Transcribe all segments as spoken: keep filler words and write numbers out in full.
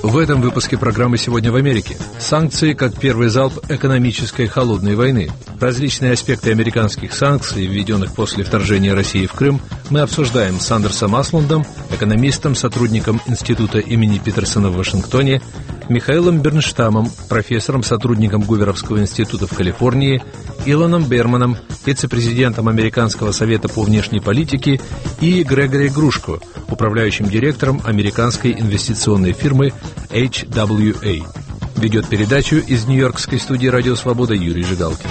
В этом выпуске программы «Сегодня в Америке». Санкции как первый залп экономической холодной войны. Различные аспекты американских санкций, введенных после вторжения России в Крым, мы обсуждаем с Андерсом Аслундом, экономистом, сотрудником Института имени Питерсона в Вашингтоне, Михаилом Бернштамом, профессором, сотрудником Гуверовского института в Калифорнии, Илоном Берманом, вице-президентом Американского совета по внешней политике, и Грегори Грушко, управляющим директором американской инвестиционной фирмы эйч дабл ю эй. Ведет передачу из нью-йоркской студии «Радио Свобода» Юрий Жигалкин.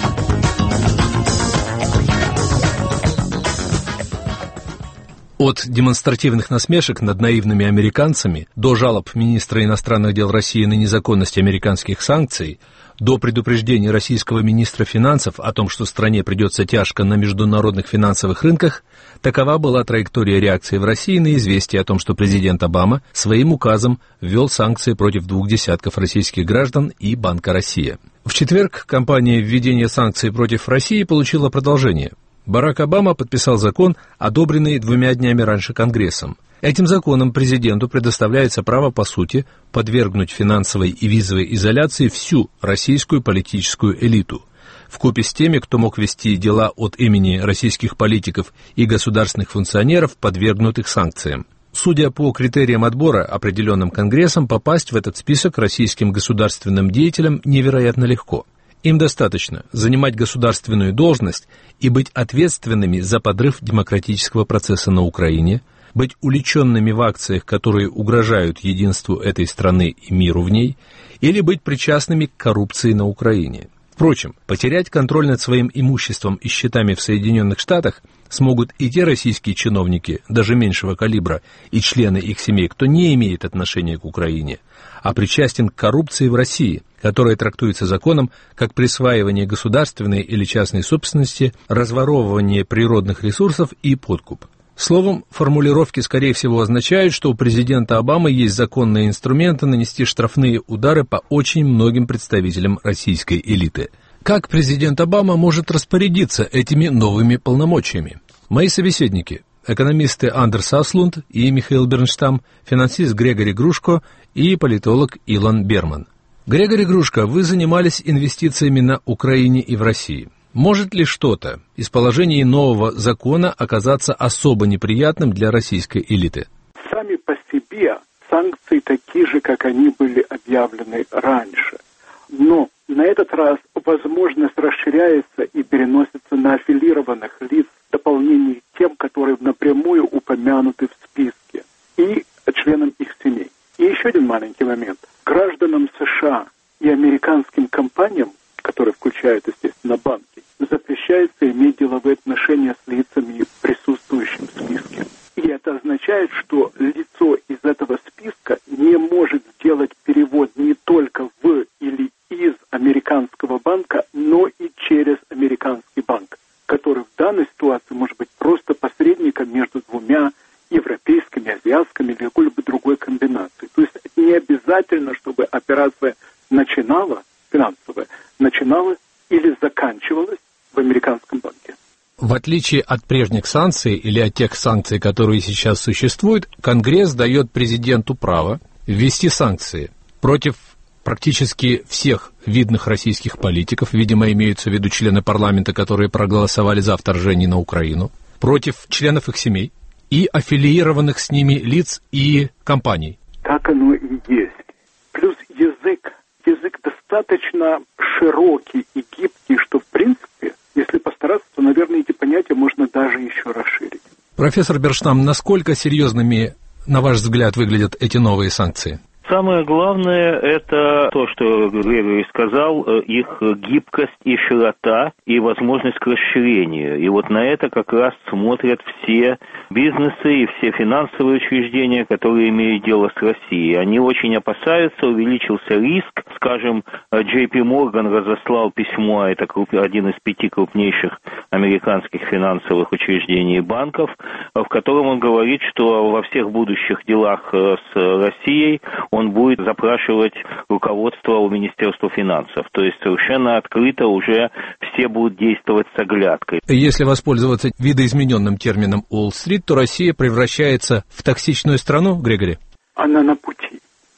От демонстративных насмешек над наивными американцами до жалоб министра иностранных дел России на незаконность американских санкций, до предупреждения российского министра финансов о том, что стране придется тяжко на международных финансовых рынках, такова была траектория реакции в России на известие о том, что президент Обама своим указом ввел санкции против двух десятков российских граждан и Банка Россия. В четверг кампания введения санкций против России получила продолжение. Барак Обама подписал закон, одобренный двумя днями раньше Конгрессом. Этим законом президенту предоставляется право, по сути, подвергнуть финансовой и визовой изоляции всю российскую политическую элиту, вкупе с теми, кто мог вести дела от имени российских политиков и государственных функционеров, подвергнутых санкциям. Судя по критериям отбора, определенным Конгрессом, попасть в этот список российским государственным деятелям невероятно легко. Им достаточно занимать государственную должность и быть ответственными за подрыв демократического процесса на Украине, быть увлеченными в акциях, которые угрожают единству этой страны и миру в ней, или быть причастными к коррупции на Украине. Впрочем, потерять контроль над своим имуществом и счетами в Соединенных Штатах смогут и те российские чиновники, даже меньшего калибра, и члены их семей, кто не имеет отношения к Украине, а причастен к коррупции в России, которая трактуется законом как присваивание государственной или частной собственности, разворовывание природных ресурсов и подкуп. Словом, формулировки, скорее всего, означают, что у президента Обамы есть законные инструменты нанести штрафные удары по очень многим представителям российской элиты. Как президент Обама может распорядиться этими новыми полномочиями? Мои собеседники – экономисты Андерс Аслунд и Михаил Бернштам, финансист Грегори Грушко и политолог Илон Берман. Грегори Грушко, вы занимались инвестициями на Украине и в России. Может ли что-то из положений нового закона оказаться особо неприятным для российской элиты? Сами по себе санкции такие же, как они были объявлены раньше. Но на этот раз возможность расширяется и переносится на аффилированных лиц в дополнение к тем, которые напрямую упомянуты в списке, и членам их семей. И еще один маленький момент. Гражданам США и американским компаниям, которые включают, естественно, банки, запрещается иметь деловые отношения с лицами, присутствующими в списке. И это означает, что лицо из этого списка не может сделать перевод не только в или из американского банка, но и через американский банк, который в данной ситуации может быть просто посредником между двумя европейскими, азиатскими или какой-либо другой комбинацией. То есть не обязательно, чтобы операция начинала, финансовая, начиналась или заканчивалась в американском банке. В отличие от прежних санкций или от тех санкций, которые сейчас существуют, Конгресс дает президенту право ввести санкции против практически всех видных российских политиков, видимо, имеются в виду члены парламента, которые проголосовали за вторжение на Украину, против членов их семей и аффилированных с ними лиц и компаний. Так оно и есть. Плюс язык. Язык достаточно широкий и гибкий, что, в принципе, если постараться, то, наверное, эти понятия можно даже еще расширить. Профессор Бернштам, насколько серьезными, на ваш взгляд, выглядят эти новые санкции? Самое главное – это то, что Грегори сказал, их гибкость и широта, и возможность к расширению. И вот на это как раз смотрят все бизнесы и все финансовые учреждения, которые имеют дело с Россией. Они очень опасаются, увеличился риск. Скажем, Джей Пи Морган разослал письмо, это один из пяти крупнейших американских финансовых учреждений и банков, в котором он говорит, что во всех будущих делах с Россией он будет запрашивать руководство у Министерства финансов. То есть совершенно открыто уже все будут действовать с оглядкой. Если воспользоваться видоизмененным термином Уолл-стрит, то Россия превращается в токсичную страну, Грегори? Она на пути превращается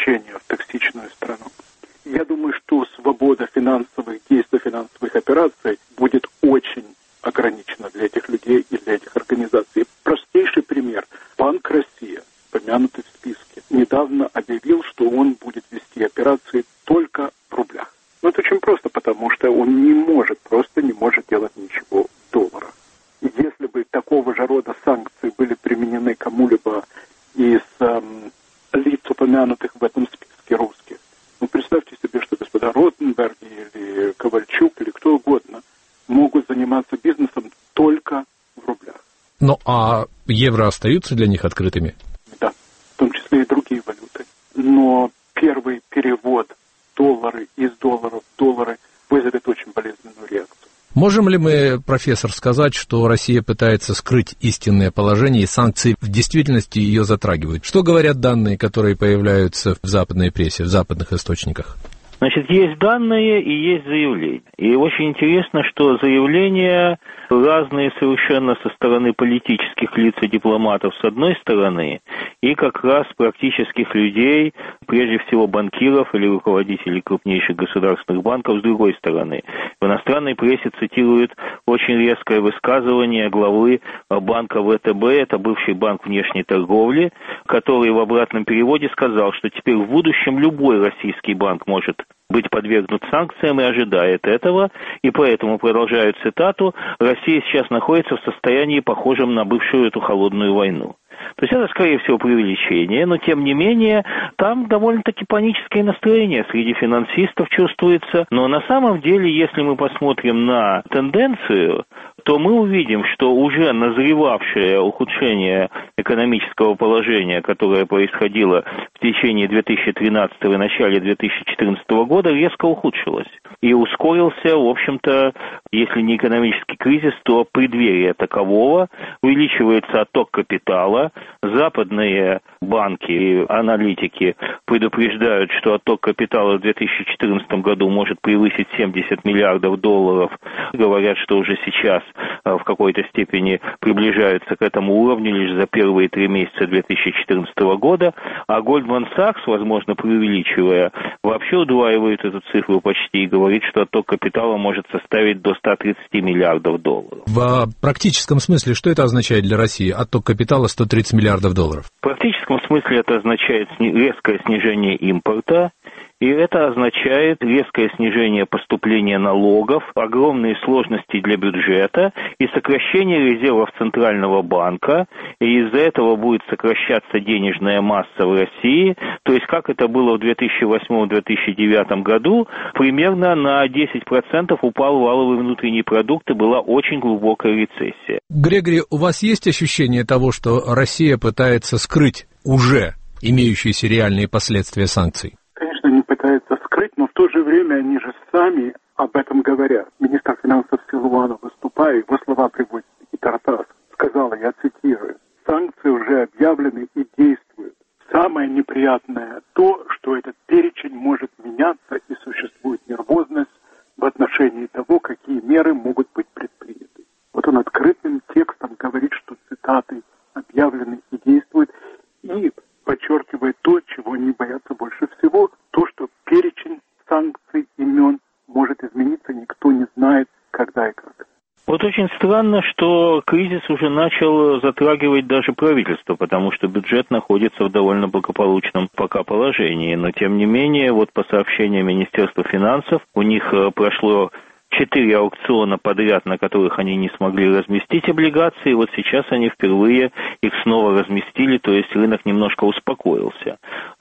возвращения в токсичную страну. Я думаю, что свобода финансовых действий, финансовых операций будет очень ограничена для этих людей и для этих организаций. Простейший пример. Банк Россия, помянутый в списке, недавно объявил, что он будет вести операции только в рублях. Ну, это очень просто, потому что он не может, просто не может делать ничего в долларах. И если бы такого же рода санкции были применены кому-либо из эм, лиц, упомянутых в этом списке русских, ну, представьте себе, что господа Ротенберги или Ковальчук или кто угодно могут заниматься бизнесом только в рублях. Ну, а евро остаются для них открытыми? Да, в том числе и другие валюты. Но первый перевод доллары из долларов в доллары вызовет очень болезненную реакцию. Можем ли мы, профессор, сказать, что Россия пытается скрыть истинное положение, и санкции в действительности ее затрагивают? Что говорят данные, которые появляются в западной прессе, в западных источниках? Значит, есть данные и есть заявления. И очень интересно, что заявления разные совершенно со стороны политических лиц и дипломатов с одной стороны, и как раз практических людей, прежде всего банкиров или руководителей крупнейших государственных банков с другой стороны. В иностранной прессе цитируют очень резкое высказывание главы банка ВТБ, это бывший банк внешней торговли, который в обратном переводе сказал, что теперь в будущем любой российский банк может быть подвергнут санкциям и ожидает этого, и поэтому, продолжаю цитату, Россия сейчас находится в состоянии, похожем на бывшую эту холодную войну. То есть это, скорее всего, преувеличение, но, тем не менее, там довольно-таки паническое настроение среди финансистов чувствуется. Но на самом деле, если мы посмотрим на тенденцию, то мы увидим, что уже назревавшее ухудшение экономического положения, которое происходило в течение две тысячи тринадцатого и начале две тысячи четырнадцатого года, резко ухудшилось. И ускорился, в общем-то, если не экономический кризис, то преддверие такового, увеличивается отток капитала. Западные банки и аналитики предупреждают, что отток капитала в две тысячи четырнадцатом году может превысить семьдесят миллиардов долларов. Говорят, что уже сейчас в какой-то степени приближаются к этому уровню лишь за первые три месяца две тысячи четырнадцатого года. А Goldman Sachs, возможно, преувеличивая, вообще удваивает эту цифру почти и говорит, что отток капитала может составить до ста тридцати миллиардов долларов. В практическом смысле что это означает для России? Отток капитала сто тридцать миллиардов долларов. В практическом смысле это означает резкое снижение импорта, и это означает резкое снижение поступления налогов, огромные сложности для бюджета и сокращение резервов Центрального банка, и из-за этого будет сокращаться денежная масса в России, то есть как это было в две тысячи восьмом — две тысячи девятом году, примерно на десять процентов упал валовый внутренний продукт и была очень глубокая рецессия. Грегори, у вас есть ощущение того, что Россия пытается скрыть уже имеющиеся реальные последствия санкций? Конечно, они пытаются скрыть, но в то же время они же сами об этом говорят. Министр финансов Силуанов, выступая, его слова приводит и Тартас, сказала, я цитирую, санкции уже объявлены и действуют. Самое неприятное то, что этот перечень может меняться и существует нервозность в отношении того, какие меры могут быть предприняты. Вот он открытым текстом говорит, что цитаты объявлены и действуют, и подчеркивает то, чего они боятся больше всего, то, что перечень санкций, имен может измениться, никто не знает, когда и как. Вот очень странно, что кризис уже начал затрагивать даже правительство, потому что бюджет находится в довольно благополучном пока положении. Но, тем не менее, вот по сообщению Министерства финансов, у них прошло четыре аукциона подряд, на которых они не смогли разместить облигации, и вот сейчас они впервые их снова разместили, то есть рынок немножко успокоился.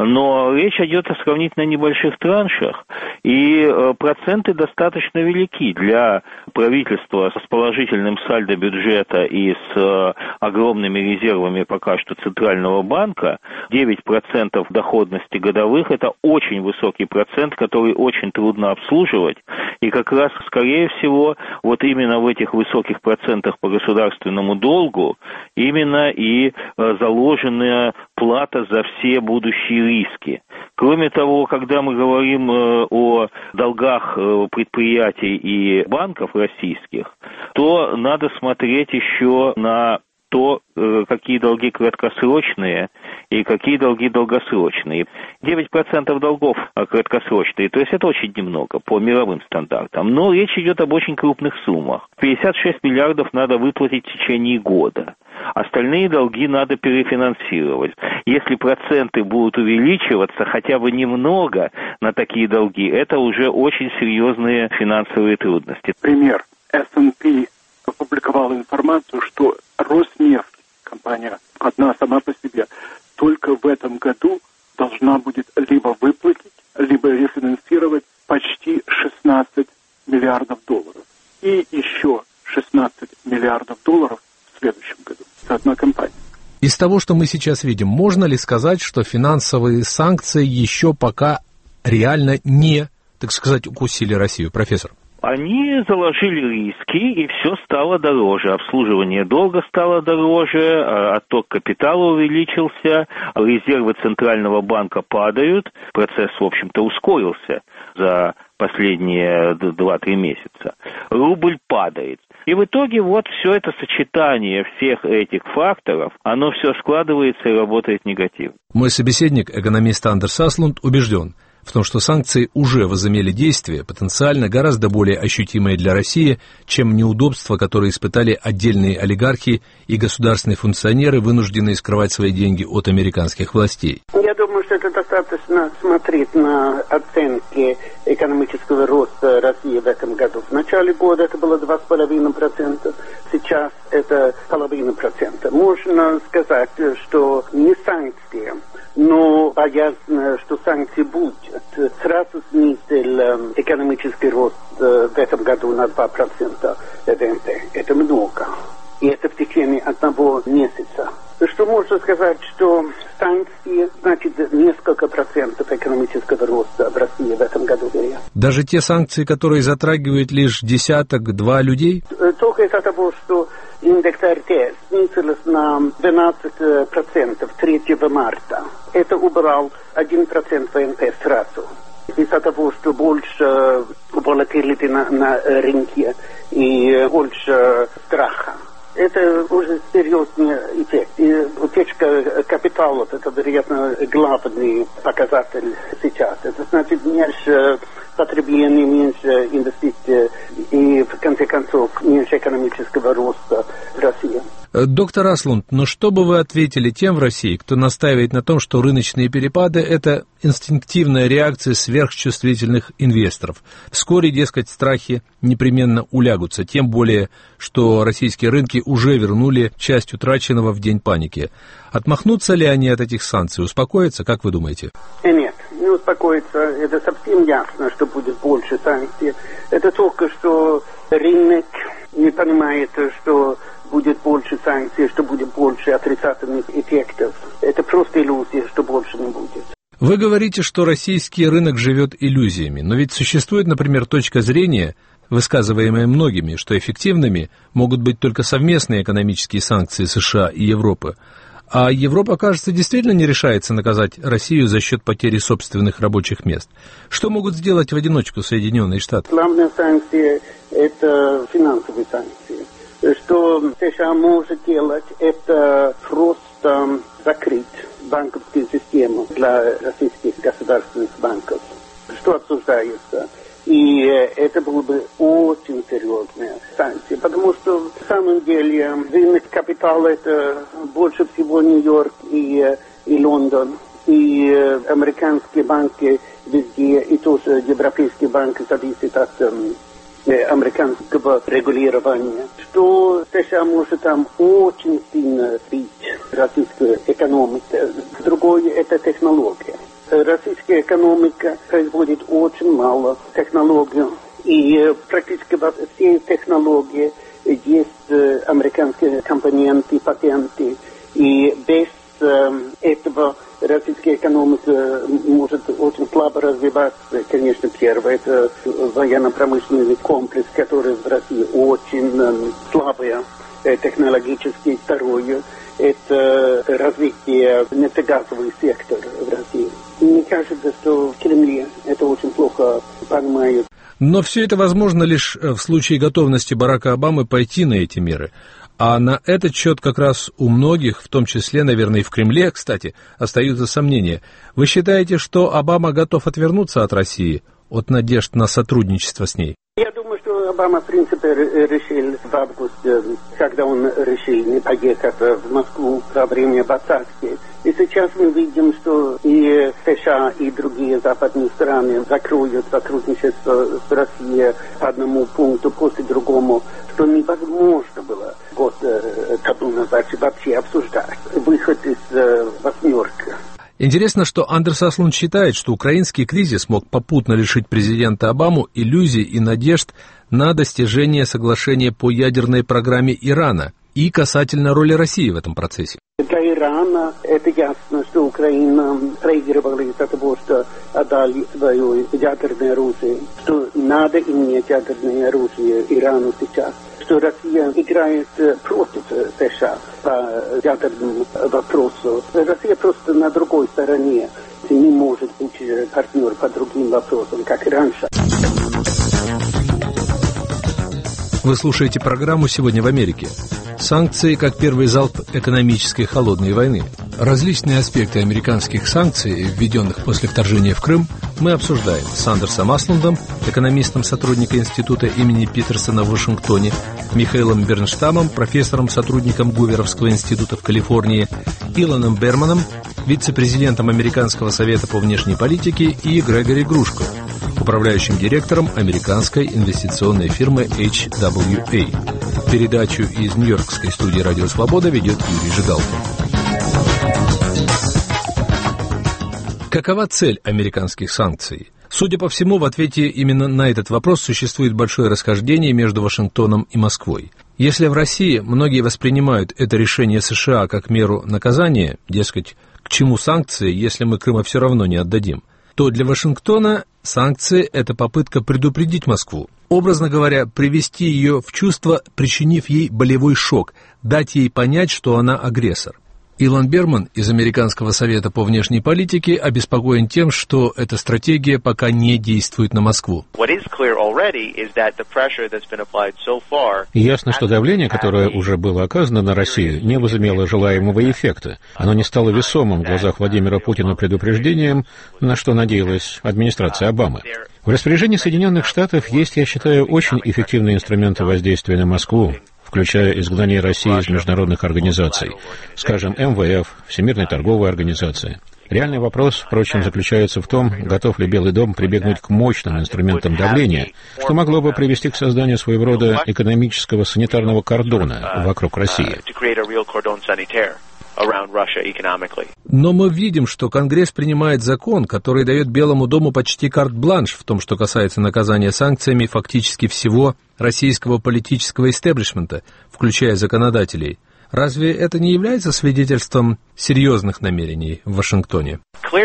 Но речь идет о сравнительно небольших траншах, и проценты достаточно велики для правительства с положительным сальдо бюджета и с огромными резервами пока что Центрального банка. девять процентов доходности годовых – это очень высокий процент, который очень трудно обслуживать, и как раз скорее всего, вот именно в этих высоких процентах по государственному долгу именно и заложена плата за все будущие риски. Кроме того, когда мы говорим о долгах предприятий и банков российских, то надо смотреть еще на то, какие долги краткосрочные и какие долги долгосрочные. девять процентов долгов краткосрочные, то есть это очень немного по мировым стандартам. Но речь идет об очень крупных суммах. пятьдесят шесть миллиардов надо выплатить в течение года. Остальные долги надо перефинансировать. Если проценты будут увеличиваться хотя бы немного на такие долги, это уже очень серьезные финансовые трудности. Пример. эс энд пи опубликовала информацию, что Роснефть, компания одна сама по себе, только в этом году должна будет либо выплатить, либо рефинансировать почти шестнадцать миллиардов долларов. И еще шестнадцать миллиардов долларов в следующем году. Это одна компания. Из того, что мы сейчас видим, можно ли сказать, что финансовые санкции еще пока реально не, так сказать, укусили Россию, профессор? Они заложили риски, и все стало дороже. Обслуживание долга стало дороже, отток капитала увеличился, резервы Центрального банка падают. Процесс, в общем-то, ускорился за последние два-три месяца. Рубль падает. И в итоге вот все это сочетание всех этих факторов, оно все складывается и работает негативно. Мой собеседник, экономист Андерс Аслунд, убежден в том, что санкции уже возымели действие, потенциально гораздо более ощутимое для России, чем неудобства, которые испытали отдельные олигархи и государственные функционеры, вынужденные скрывать свои деньги от американских властей. Я думаю, что это достаточно смотреть на оценки экономического роста России в этом году. В начале года это было два с половиной процента, сейчас это половина процента. Можно сказать, что не санкции, но боязнь, что санкции будут, сразу снизил экономический рост в этом году на два процента ВВП. Это много. И это в течение одного месяца. Что можно сказать, что санкции, значит, несколько процентов экономического роста в России в этом году, вероятно. Даже те санкции, которые затрагивают лишь десяток-два людей? Только из-за того, что индекс эр тэ снизился на двенадцать процентов третьего марта. Это убрал один процент ВВП сразу. Из-за того, что больше волатилити на, на рынке и больше страха. Это уже серьезный эффект. И утечка капиталов, это, вероятно, главный показатель сейчас. Это значит меньше потребления, меньше инвестиций и, в конце концов, меньше экономического роста в России. Доктор Аслунд, но что бы вы ответили тем в России, кто настаивает на том, что рыночные перепады – это инстинктивная реакция сверхчувствительных инвесторов? Вскоре, дескать, страхи непременно улягутся, тем более, что российские рынки уже вернули часть утраченного в день паники. Отмахнутся ли они от этих санкций? Успокоятся, как вы думаете? Нет, не успокоятся. Это совсем ясно, что будет больше санкций. Это только что рынок не понимает, что будет больше санкций, что будет больше отрицательных эффектов. Это просто иллюзия, что больше не будет. Вы говорите, что российский рынок живет иллюзиями, но ведь существует, например, точка зрения, высказываемая многими, что эффективными могут быть только совместные экономические санкции США и Европы. А Европа, кажется, действительно не решается наказать Россию за счет потери собственных рабочих мест. Что могут сделать в одиночку Соединенные Штаты? Главная санкция – это финансовые санкции. Что США может делать, это просто закрыть банковскую систему для российских государственных банков, что обсуждается. И это было бы очень серьезная санкция, потому что в самом деле рынок капитала это больше всего Нью-Йорк и, и Лондон, и американские банки везде, и тоже европейские банки зависят от американского регулирования, что США может там очень сильно бить российскую экономику. Другое – это технология. Российская экономика производит очень мало технологий, и практически во всей технологии есть американские компоненты, патенты, и без этого российская экономика может очень слабо развиваться. Конечно, первое – это военно-промышленный комплекс, который в России очень слабый, технологический. Второе – это развитие нефтегазового сектора в России. Мне кажется, что в Кремле это очень плохо понимают. Но все это возможно лишь в случае готовности Барака Обамы пойти на эти меры. А на этот счет как раз у многих, в том числе, наверное, и в Кремле, кстати, остаются сомнения. Вы считаете, что Обама готов отвернуться от России, от надежд на сотрудничество с ней? Я думаю, что Обама, в принципе, решил в августе, когда он решил не поехать в Москву во время посадки. И сейчас мы видим, что и США, и другие западные страны закроют сотрудничество с Россией по одному пункту после другому, что невозможно было год тому назад вообще обсуждать выход из восьмерки. Интересно, что Андерс Аслунд считает, что украинский кризис мог попутно лишить президента Обаму иллюзий и надежд на достижение соглашения по ядерной программе Ирана и касательно роли России в этом процессе. Для Ирана это ясно, что Украина проигрывала из-за того, что отдали свое ядерное оружие, что надо иметь ядерное оружие Ирану сейчас, что Россия играет против США по ядерному вопросу. Россия просто на другой стороне, не может быть партнер по другим вопросам, как и раньше. Вы слушаете программу «Сегодня в Америке». Санкции как первый залп экономической холодной войны. Различные аспекты американских санкций, введенных после вторжения в Крым, мы обсуждаем с Андерсом Аслундом, экономистом сотрудника Института имени Питерсона в Вашингтоне, Михаилом Бернштамом, профессором-сотрудником Гуверовского института в Калифорнии, Илоном Берманом, вице-президентом Американского совета по внешней политике, и Грегори Грушко, управляющим директором американской инвестиционной фирмы эйч дабл ю эй. Передачу из Нью-Йоркской студии «Радио Свобода» ведет Юрий Жигалкин. Какова цель американских санкций? Судя по всему, в ответе именно на этот вопрос существует большое расхождение между Вашингтоном и Москвой. Если в России многие воспринимают это решение США как меру наказания, дескать, к чему санкции, если мы Крыма все равно не отдадим, то для Вашингтона санкции – это попытка предупредить Москву, образно говоря, привести ее в чувство, причинив ей болевой шок, дать ей понять, что она агрессор. Илон Берман из Американского совета по внешней политике обеспокоен тем, что эта стратегия пока не действует на Москву. Ясно, что давление, которое уже было оказано на Россию, не возымело желаемого эффекта. Оно не стало весомым в глазах Владимира Путина предупреждением, на что надеялась администрация Обамы. В распоряжении Соединенных Штатов есть, я считаю, очень эффективные инструменты воздействия на Москву, включая изгнание России из международных организаций, скажем, эм вэ эф, Всемирной торговой организации. Реальный вопрос, впрочем, заключается в том, готов ли Белый дом прибегнуть к мощным инструментам давления, что могло бы привести к созданию своего рода экономического санитарного кордона вокруг России. Но мы видим, что Конгресс принимает закон, который дает Белому дому почти карт-бланш в том, что касается наказания санкциями фактически всего российского политического истеблишмента, включая законодателей. Разве это не является свидетельством серьезных намерений в Вашингтоне?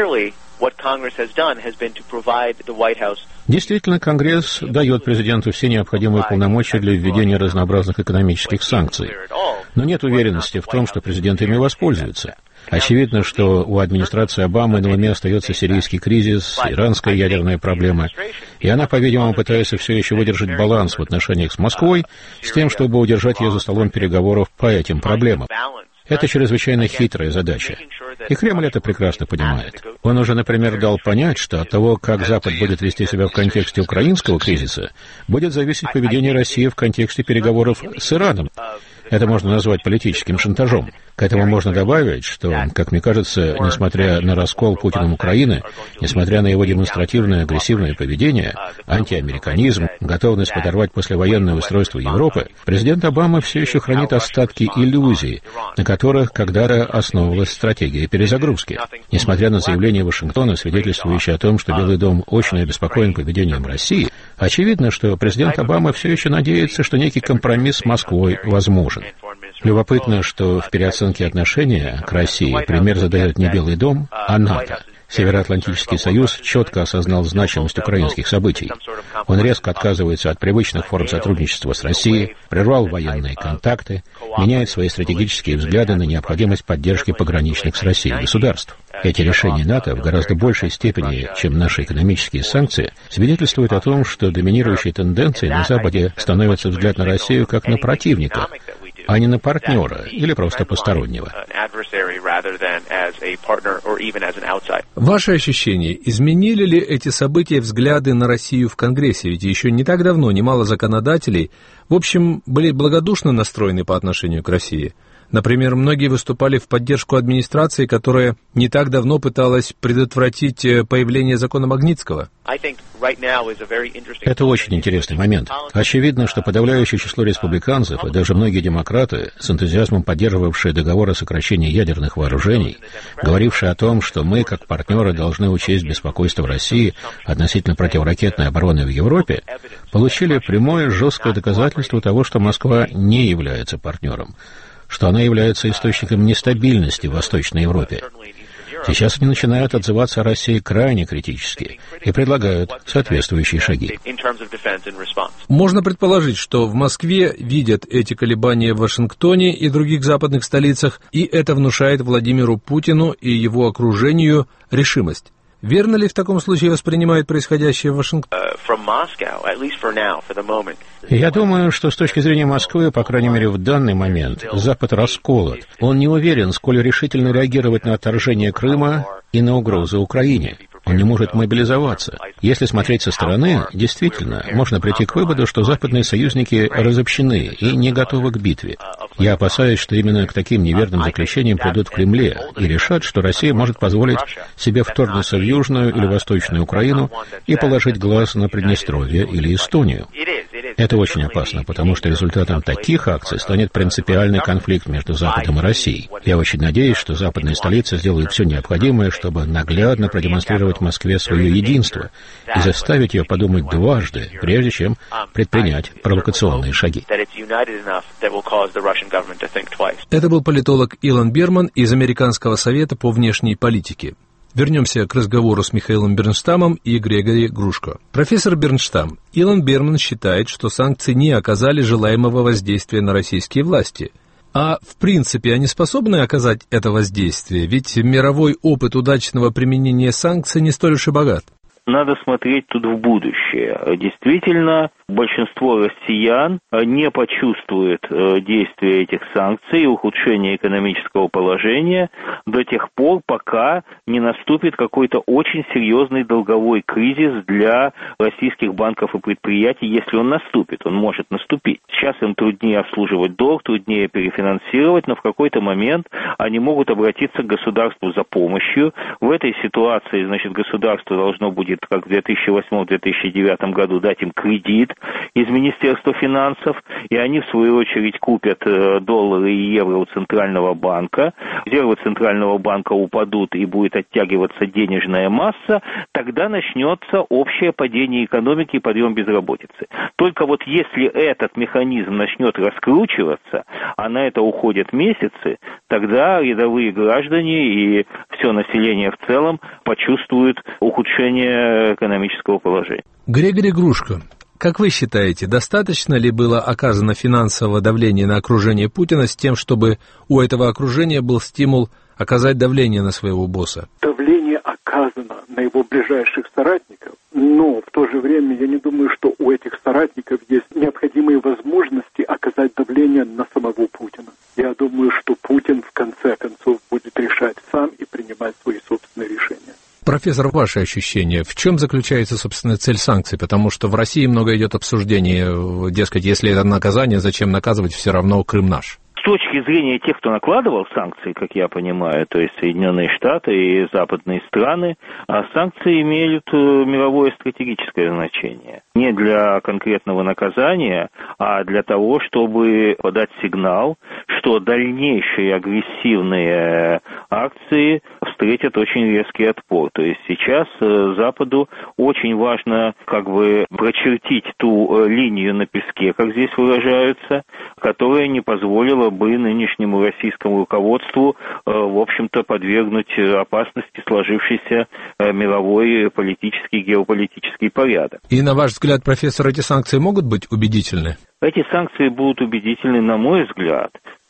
Действительно, Конгресс дает президенту все необходимые полномочия для введения разнообразных экономических санкций. Но нет уверенности в том, что президент ими воспользуется. Очевидно, что у администрации Обамы на уме остается сирийский кризис, иранская ядерная проблема, и она, по-видимому, пытается все еще выдержать баланс в отношениях с Москвой с тем, чтобы удержать ее за столом переговоров по этим проблемам. Это чрезвычайно хитрая задача. И Кремль это прекрасно понимает. Он уже, например, дал понять, что от того, как Запад будет вести себя в контексте украинского кризиса, будет зависеть поведение России в контексте переговоров с Ираном. Это можно назвать политическим шантажом. К этому можно добавить, что, как мне кажется, несмотря на раскол Путиным Украины, несмотря на его демонстративное агрессивное поведение, антиамериканизм, готовность подорвать послевоенное устройство Европы, президент Обама все еще хранит остатки иллюзий, на которых когда-то основывалась стратегия перезагрузки. Несмотря на заявление Вашингтона, свидетельствующее о том, что Белый дом очень обеспокоен поведением России, очевидно, что президент Обама все еще надеется, что некий компромисс с Москвой возможен. Любопытно, что в переоценке отношения к России пример задает не Белый дом, а НАТО. Североатлантический союз четко осознал значимость украинских событий. Он резко отказывается от привычных форм сотрудничества с Россией, прервал военные контакты, меняет свои стратегические взгляды на необходимость поддержки пограничных с Россией государств. Эти решения НАТО в гораздо большей степени, чем наши экономические санкции, свидетельствуют о том, что доминирующей тенденцией на Западе становится взгляд на Россию как на противника, а не на партнера или просто постороннего. Ваши ощущения, изменили ли эти события взгляды на Россию в Конгрессе? Ведь еще не так давно немало законодателей, в общем, были благодушно настроены по отношению к России. Например, многие выступали в поддержку администрации, которая не так давно пыталась предотвратить появление закона Магнитского. Это очень интересный момент. Очевидно, что подавляющее число республиканцев и даже многие демократы, с энтузиазмом поддерживавшие договор о сокращении ядерных вооружений, говорившие о том, что мы, как партнеры, должны учесть беспокойство России относительно противоракетной обороны в Европе, получили прямое жесткое доказательство того, что Москва не является партнером, что она является источником нестабильности в Восточной Европе. Сейчас они начинают отзываться о России крайне критически и предлагают соответствующие шаги. Можно предположить, что в Москве видят эти колебания в Вашингтоне и других западных столицах, и это внушает Владимиру Путину и его окружению решимость. Верно ли в таком случае воспринимают происходящее в Вашингтоне? Я думаю, что с точки зрения Москвы, по крайней мере в данный момент, Запад расколот. Он не уверен, сколь решительно реагировать на отторжение Крыма и на угрозы Украине. Он не может мобилизоваться. Если смотреть со стороны, действительно, можно прийти к выводу, что западные союзники разобщены и не готовы к битве. Я опасаюсь, что именно к таким неверным заключениям придут в Кремле и решат, что Россия может позволить себе вторгнуться в Южную или Восточную Украину и положить глаз на Приднестровье или Эстонию. Это очень опасно, потому что результатом таких акций станет принципиальный конфликт между Западом и Россией. Я очень надеюсь, что западные столицы сделают все необходимое, чтобы наглядно продемонстрировать Москве свое единство и заставить ее подумать дважды, прежде чем предпринять провокационные шаги. Это был политолог Илон Берман из Американского совета по внешней политике. Вернемся к разговору с Михаилом Бернштамом и Грегори Грушко. Профессор Бернштам, Илон Берман считает, что санкции не оказали желаемого воздействия на российские власти. А в принципе они способны оказать это воздействие? Ведь мировой опыт удачного применения санкций не столь уж и богат. Надо смотреть тут в будущее. Действительно, большинство россиян не почувствует действия этих санкций и ухудшения экономического положения до тех пор, пока не наступит какой-то очень серьезный долговой кризис для российских банков и предприятий, если он наступит. Он может наступить. Сейчас им труднее обслуживать долг, труднее перефинансировать, но в какой-то момент они могут обратиться к государству за помощью. В этой ситуации, значит, государство должно будет, как в две тысячи восьмом — две тысячи девятом году, дать им кредит из Министерства финансов, и они, в свою очередь, купят доллары и евро у Центрального банка. Резервы Центрального банка упадут, и будет оттягиваться денежная масса, тогда начнется общее падение экономики и подъем безработицы. Только вот если этот механизм начнет раскручиваться, а на это уходят месяцы, тогда рядовые граждане и все население в целом почувствуют ухудшение экономического положения. Грегори Грушко, как вы считаете, достаточно ли было оказано финансового давления на окружение Путина с тем, чтобы у этого окружения был стимул оказать давление на своего босса? Давление оказано на его ближайших соратников, но в то же время я не думаю, что у этих соратников есть необходимые возможности оказать давление на самого Путина. Я думаю, что Путин в конце концов будет решать сам и принимать свои собственные решения. Профессор, ваши ощущения, в чем заключается, собственно, цель санкций? Потому что в России много идет обсуждений, дескать, если это наказание, зачем наказывать, все равно Крым наш. С точки зрения тех, кто накладывал санкции, как я понимаю, то есть Соединенные Штаты и западные страны, санкции имеют мировое стратегическое значение. Не для конкретного наказания, а для того, чтобы подать сигнал, что дальнейшие агрессивные акции встретят очень резкий отпор. То есть сейчас Западу очень важно как бы прочертить ту линию на песке, как здесь выражаются, которая не позволила бы нынешнему российскому руководству, в общем-то, подвергнуть опасности сложившийся мировой политический и геополитический порядок. И, на ваш взгляд, профессор, эти санкции могут быть убедительны? Эти санкции будут убедительны, на мой взгляд,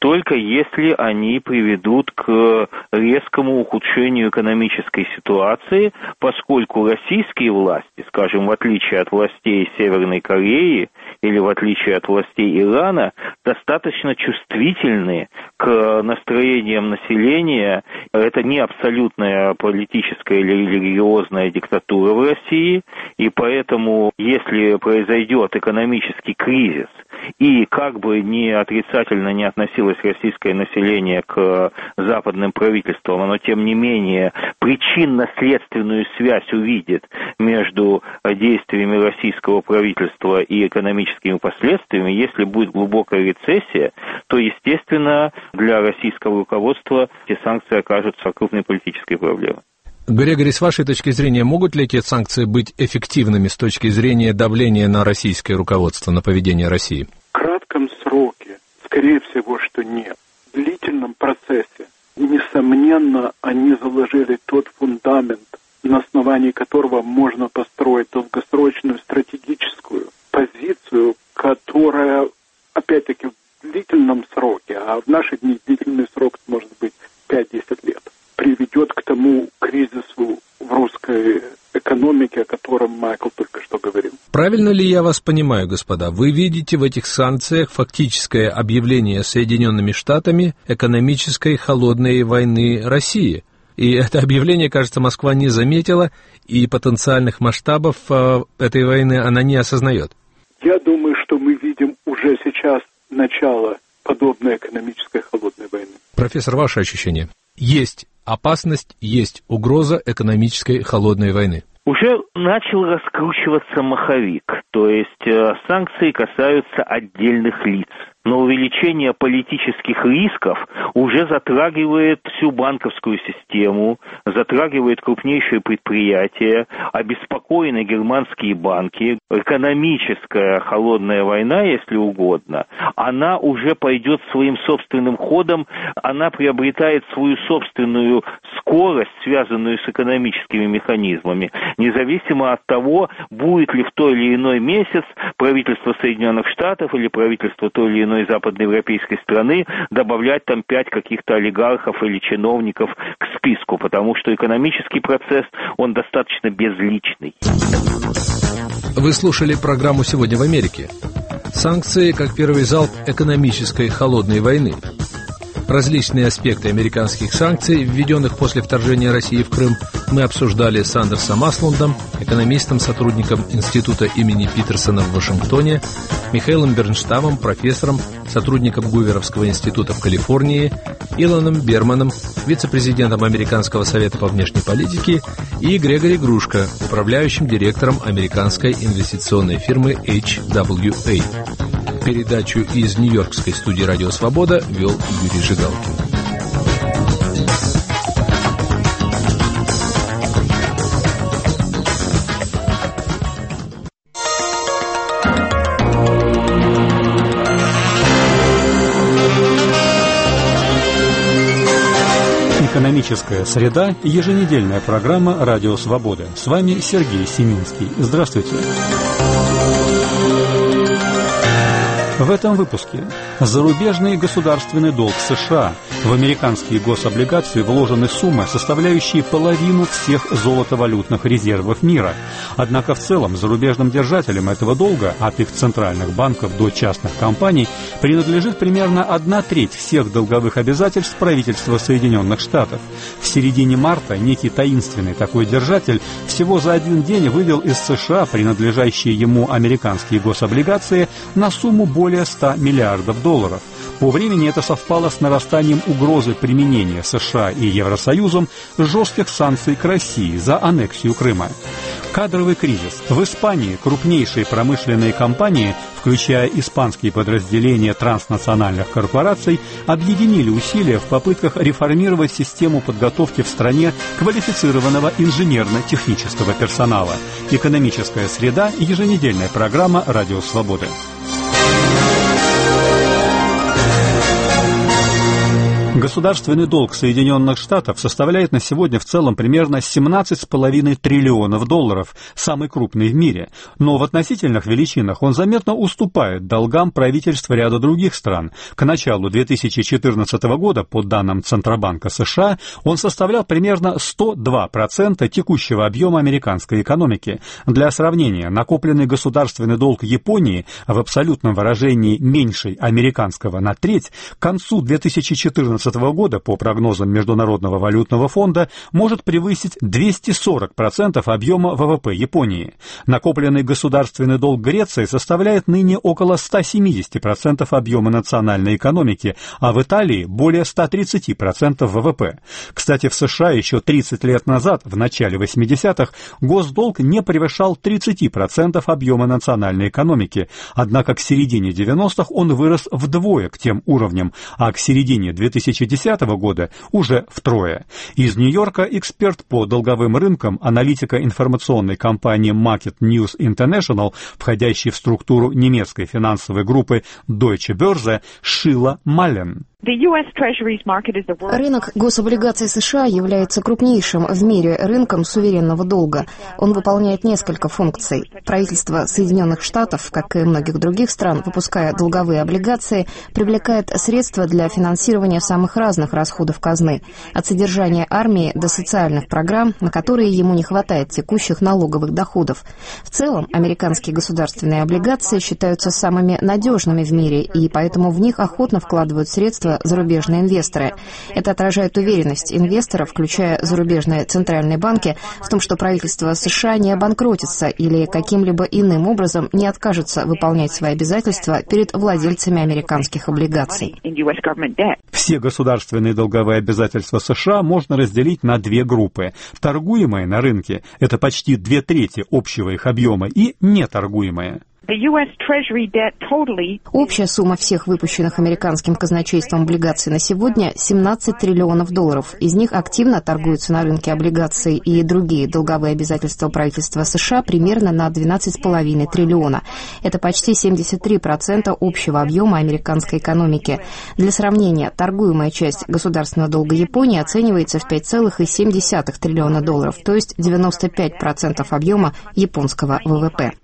только если они приведут к резкому ухудшению экономической ситуации, поскольку российские власти, скажем, в отличие от властей Северной Кореи или в отличие от властей Ирана, достаточно чувствительны к настроениям населения. Это не абсолютная политическая или религиозная диктатура в России, и поэтому, если произойдет экономический кризис, и как бы ни отрицательно не относилось российское население к западным правительствам, но тем не менее причинно-следственную связь увидит между действиями российского правительства и экономическими последствиями. Если будет глубокая рецессия, то, естественно, для российского руководства эти санкции окажутся крупной политической проблемой. Григорий, с вашей точки зрения, могут ли эти санкции быть эффективными с точки зрения давления на российское руководство, на поведение России? В кратком сроке, скорее всего, что нет. В длительном процессе, несомненно, они заложили тот фундамент, на основании которого можно построить долгосрочную стратегическую позицию, которая, опять-таки, в длительном сроке, а в наши дни длительный срок может быть пять-десять лет, приведет к тому кризису в русской экономике, о котором Майкл только что говорил. Правильно ли я вас понимаю, господа? Вы видите в этих санкциях фактическое объявление Соединенными Штатами экономической холодной войны России? И это объявление, кажется, Москва не заметила, и потенциальных масштабов э, этой войны она не осознает. Я думаю, что мы видим уже сейчас начало подобной экономической холодной войны. Профессор, ваше ощущение? Есть опасность, есть угроза экономической холодной войны. Уже начал раскручиваться маховик, то есть э, санкции касаются отдельных лиц. Но увеличение политических рисков уже затрагивает всю банковскую систему, затрагивает крупнейшие предприятия, обеспокоены германские банки. Экономическая холодная война, если угодно, она уже пойдет своим собственным ходом, она приобретает свою собственную скорость, связанную с экономическими механизмами, независимо от того, будет ли в той или иной месяц правительство Соединенных Штатов или правительство той или иной западноевропейской страны добавлять там пять каких-то олигархов или чиновников к списку, потому что экономический процесс, он достаточно безличный. Вы слушали программу «Сегодня в Америке». Санкции как первый залп экономической холодной войны. Различные аспекты американских санкций, введенных после вторжения России в Крым, мы обсуждали с Андерсом Аслундом, экономистом, сотрудником Института имени Питерсона в Вашингтоне, Михаилом Бернштамом, профессором, сотрудником Гуверовского института в Калифорнии, Илоном Берманом, вице-президентом Американского совета по внешней политике, и Грегори Грушко, управляющим директором американской инвестиционной фирмы эйч дабл ю эй. Передачу из Нью-Йоркской студии «Радио Свобода» вел Юрий Жигалкин. Экономическая среда – еженедельная программа «Радио Свобода». С вами Сергей Семинский. Здравствуйте. В этом выпуске зарубежный государственный долг США. В американские гособлигации вложены суммы, составляющие половину всех золотовалютных резервов мира. Однако в целом зарубежным держателям этого долга, от их центральных банков до частных компаний, принадлежит примерно одна треть всех долговых обязательств правительства Соединенных Штатов. В середине марта некий таинственный такой держатель всего за один день вывел из США принадлежащие ему американские гособлигации на сумму более ста миллиардов долларов. По времени это совпало с нарастанием угрозы применения США и Евросоюзом жестких санкций к России за аннексию Крыма. Кадровый кризис. В Испании крупнейшие промышленные компании, включая испанские подразделения транснациональных корпораций, объединили усилия в попытках реформировать систему подготовки в стране квалифицированного инженерно-технического персонала. Экономическая среда. Еженедельная программа «Радио Свободы». Государственный долг Соединенных Штатов составляет на сегодня в целом примерно семнадцать с половиной триллионов долларов, самый крупный в мире. Но в относительных величинах он заметно уступает долгам правительств ряда других стран. К началу две тысячи четырнадцатого года, по данным Центробанка США, он составлял примерно сто два процента текущего объема американской экономики. Для сравнения, накопленный государственный долг Японии в абсолютном выражении меньший американского на треть, к концу две тысячи четырнадцатого года, по прогнозам Международного валютного фонда, может превысить двести сорок процентов объема ВВП Японии. Накопленный государственный долг Греции составляет ныне около ста семидесяти процентов объема национальной экономики, а в Италии более ста тридцати процентов ВВП. Кстати, в США еще тридцать лет назад, в начале восьмидесятых, госдолг не превышал тридцати процентов объема национальной экономики, однако к середине девяностых он вырос вдвое к тем уровням, а к середине две тысячи десятого года уже втрое. Из Нью-Йорка эксперт по долговым рынкам, аналитика информационной компании Market News International, входящей в структуру немецкой финансовой группы Deutsche Börse, Шила Маллен. Рынок гособлигаций США является крупнейшим в мире рынком суверенного долга. Он выполняет несколько функций. Правительство Соединенных Штатов, как и многих других стран, выпуская долговые облигации, привлекает средства для финансирования самых разных расходов казны, от содержания армии до социальных программ, на которые ему не хватает текущих налоговых доходов. В целом, американские государственные облигации считаются самыми надежными в мире, и поэтому в них охотно вкладывают средства зарубежные инвесторы. Это отражает уверенность инвесторов, включая зарубежные центральные банки, в том, что правительство США не обанкротится или каким-либо иным образом не откажется выполнять свои обязательства перед владельцами американских облигаций. Все государственные долговые обязательства США можно разделить на две группы. Торгуемые на рынке – это почти две трети общего их объема, и неторгуемые. Общая сумма всех выпущенных американским казначейством облигаций на сегодня – семнадцать триллионов долларов. Из них активно торгуются на рынке облигаций и другие долговые обязательства правительства США примерно на двенадцать с половиной триллиона. Это почти семьдесят три процента общего объема американской экономики. Для сравнения, торгуемая часть государственного долга Японии оценивается в пять целых семь десятых триллиона долларов, то есть девяносто пять процентов объема японского ВВП.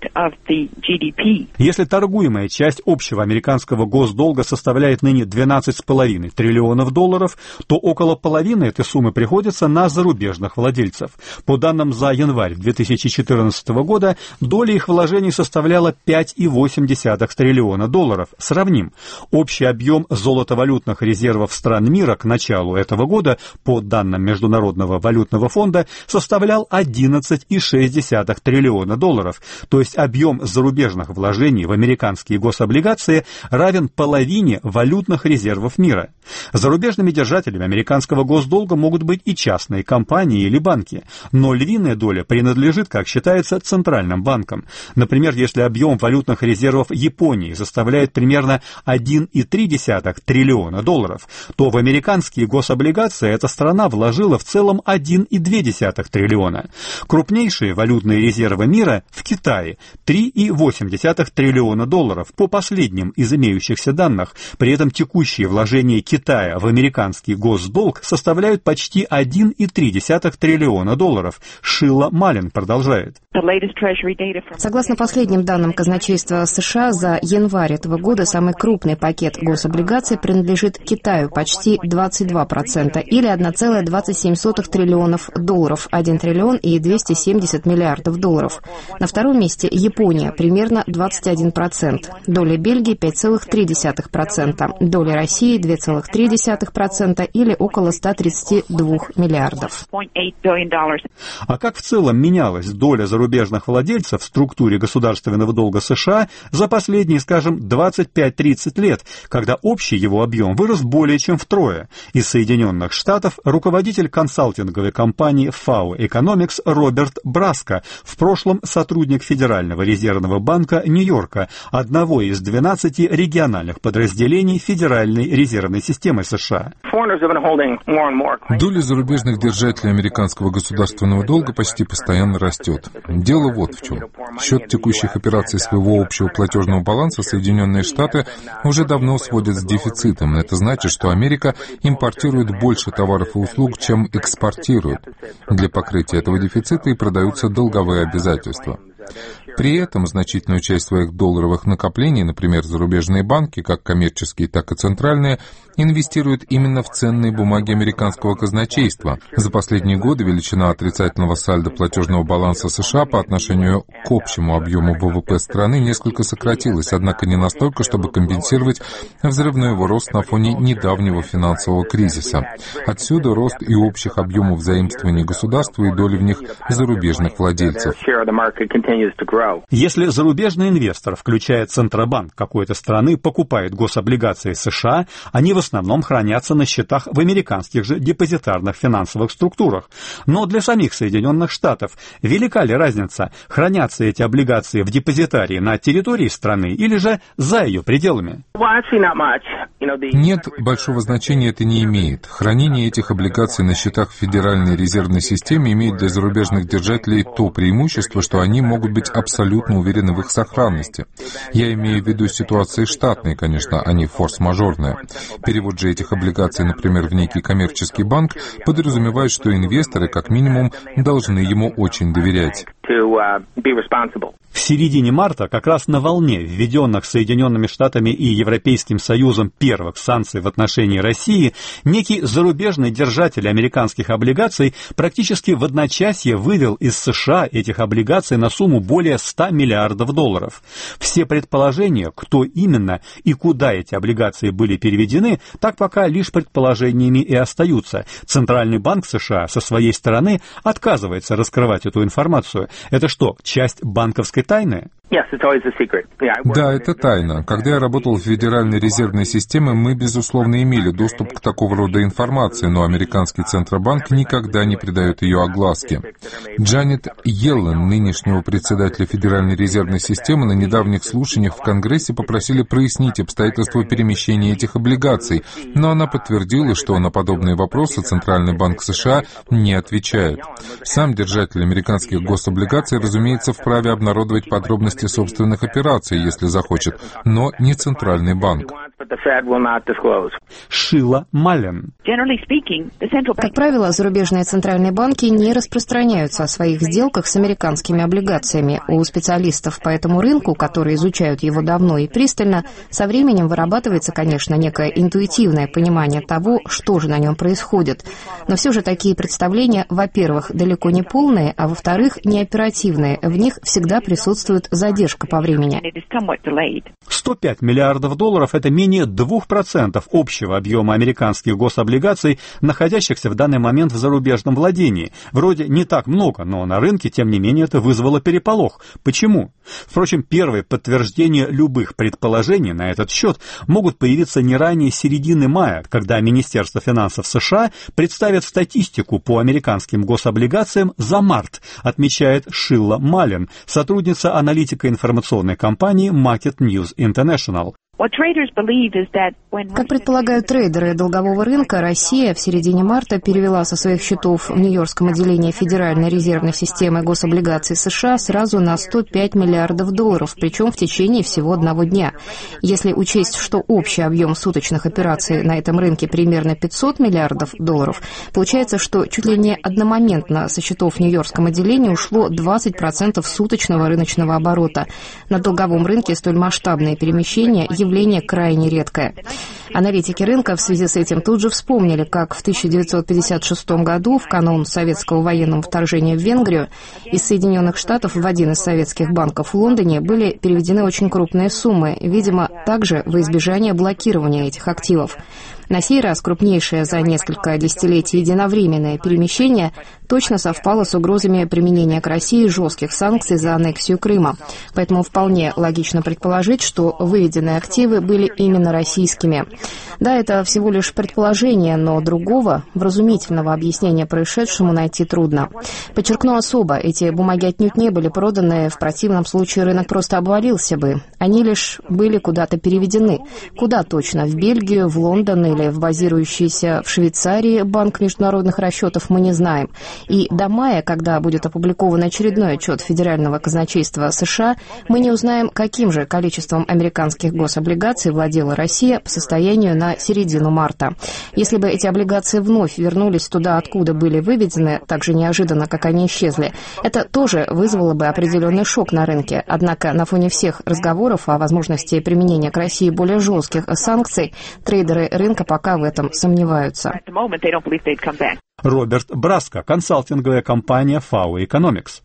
джи ди пи. Если торгуемая часть общего американского госдолга составляет ныне двенадцать с половиной триллионов долларов, то около половины этой суммы приходится на зарубежных владельцев. По данным за январь две тысячи четырнадцатого года, доля их вложений составляла пять целых восемь десятых триллиона долларов. Сравним. Общий объем золотовалютных резервов стран мира к началу этого года, по данным Международного валютного фонда, составлял одиннадцать целых шесть десятых триллиона долларов, то есть объем зарубежных вложений в американские гособлигации равен половине валютных резервов мира. Зарубежными держателями американского госдолга могут быть и частные компании или банки, но львиная доля принадлежит, как считается, центральным банкам. Например, если объем валютных резервов Японии составляет примерно один целых три десятых триллиона долларов, то в американские гособлигации эта страна вложила в целом один целых две десятых триллиона. Крупнейшие валютные резервы мира в Китае – три целых восемь десятых триллиона долларов по последним из имеющихся данных. При этом текущие вложения Китая в американский госдолг составляют почти один целых три десятых триллиона долларов. Шила Маллен продолжает. Согласно последним данным казначейства США, за январь этого года самый крупный пакет гособлигаций принадлежит Китаю, почти двадцать два процента, или один целых двадцать семь сотых триллионов долларов, один триллион и двести семьдесят миллиардов долларов. На втором месте Япония, примерно двадцать один процент. Доля Бельгии пять целых три десятых процента. Доля России два целых три десятых процента или около ста тридцати двух миллиардов. А как в целом менялась доля зарубежных владельцев в структуре государственного долга США за последние, скажем, двадцать пять-тридцать лет, когда общий его объем вырос более чем втрое? Из Соединенных Штатов руководитель консалтинговой компании Фау Economics Роберт Браско, в прошлом сотрудник Федерального резервного Центрального банка Нью-Йорка, одного из двенадцати региональных подразделений Федеральной резервной системы США. Доля зарубежных держателей американского государственного долга почти постоянно растет. Дело вот в чем. Счет текущих операций своего общего платежного баланса Соединенные Штаты уже давно сводят с дефицитом. Это значит, что Америка импортирует больше товаров и услуг, чем экспортирует. Для покрытия этого дефицита и продаются долговые обязательства. При этом значительную часть своих долларовых накоплений, например, зарубежные банки, как коммерческие, так и центральные, инвестируют именно в ценные бумаги американского казначейства. За последние годы величина отрицательного сальдо платежного баланса США по отношению к общему объему ВВП страны несколько сократилась, однако не настолько, чтобы компенсировать взрывной его рост на фоне недавнего финансового кризиса. Отсюда рост и общих объемов заимствований государства и доли в них зарубежных владельцев. Если зарубежный инвестор, включая Центробанк какой-то страны, покупает гособлигации США, они в основном хранятся на счетах в американских же депозитарных финансовых структурах. Но для самих Соединенных Штатов велика ли разница, хранятся эти облигации в депозитарии на территории страны или же за ее пределами? Нет, большого значения это не имеет. Хранение этих облигаций на счетах в Федеральной резервной системе имеет для зарубежных держателей то преимущество, что они могут быть абсолютно уверены в их сохранности. Я имею в виду ситуации штатные, конечно, а не форс-мажорные. Перевод же этих облигаций, например, в некий коммерческий банк, подразумевает, что инвесторы, как минимум, должны ему очень доверять. В середине марта, как раз на волне введенных Соединенными Штатами и Европейским Союзом первых санкций в отношении России, некий зарубежный держатель американских облигаций практически в одночасье вывел из США этих облигаций на сумму более ста миллиардов долларов. Все предположения, кто именно и куда эти облигации были переведены, так пока лишь предположениями и остаются. Центральный банк США со своей стороны отказывается раскрывать эту информацию. Это что, часть банковской тайны? Да, это тайна. Когда я работал в Федеральной резервной системе, мы, безусловно, имели доступ к такого рода информации, но американский Центробанк никогда не придает ее огласке. Джанет Йеллен, нынешнего председателя Федеральной резервной системы, на недавних слушаниях в Конгрессе попросили прояснить обстоятельства перемещения этих облигаций, но она подтвердила, что на подобные вопросы Центральный банк США не отвечает. Сам держатель американских гособлигаций, разумеется, вправе обнародовать подробности собственных операций, если захочет, но не Центральный банк. Шила Маллен. Как правило, зарубежные центральные банки не распространяются о своих сделках с американскими облигациями. У специалистов по этому рынку, которые изучают его давно и пристально, со временем вырабатывается, конечно, некое интуитивное понимание того, что же на нем происходит. Но все же такие представления, во-первых, далеко не полные, а во-вторых, не оперативные. В них всегда присутствует задержка по времени. сто пять миллиардов долларов – это менее двух процентов общего объема американских гособлигаций, находящихся в данный момент в зарубежном владении. Вроде не так много, но на рынке, тем не менее, это вызвало переполох. Почему? Впрочем, первые подтверждения любых предположений на этот счет могут появиться не ранее середины мая, когда Министерство финансов США представит статистику по американским гособлигациям за март, отмечает Шила Маллен, сотрудница аналитико-информационной компании Market News International. Как предполагают трейдеры долгового рынка, Россия в середине марта перевела со своих счетов в Нью-Йоркском отделении Федеральной резервной системы гособлигаций США сразу на сто пять миллиардов долларов, причем в течение всего одного дня. Если учесть, что общий объем суточных операций на этом рынке примерно пятьсот миллиардов долларов, получается, что чуть ли не одномоментно со счетов в Нью-Йоркском отделении ушло двадцать процентов суточного рыночного оборота. На долговом рынке столь масштабные перемещения – явление крайне редкое. Аналитики рынка в связи с этим тут же вспомнили, как в тысяча девятьсот пятьдесят шестом году, в канун советского военного вторжения в Венгрию, из Соединенных Штатов в один из советских банков в Лондоне были переведены очень крупные суммы, видимо, также во избежание блокирования этих активов. На сей раз крупнейшее за несколько десятилетий единовременное перемещение точно совпало с угрозами применения к России жестких санкций за аннексию Крыма. Поэтому вполне логично предположить, что выведенные активы были именно российскими. Да, это всего лишь предположение, но другого, вразумительного объяснения происшедшему найти трудно. Подчеркну особо, эти бумаги отнюдь не были проданы, в противном случае рынок просто обвалился бы. Они лишь были куда-то переведены. Куда точно? В Бельгию, в Лондон или в базирующийся в Швейцарии банк международных расчетов, мы не знаем. И до мая, когда будет опубликован очередной отчет Федерального казначейства США, мы не узнаем, каким же количеством американских гособлигаций владела Россия по состоянию на середину марта. Если бы эти облигации вновь вернулись туда, откуда были выведены, так же неожиданно, как они исчезли, это тоже вызвало бы определенный шок на рынке. Однако на фоне всех разговоров о возможности применения к России более жестких санкций, трейдеры рынка пока в этом сомневаются. Роберт Браско, консалтинговая компания Фау Economics.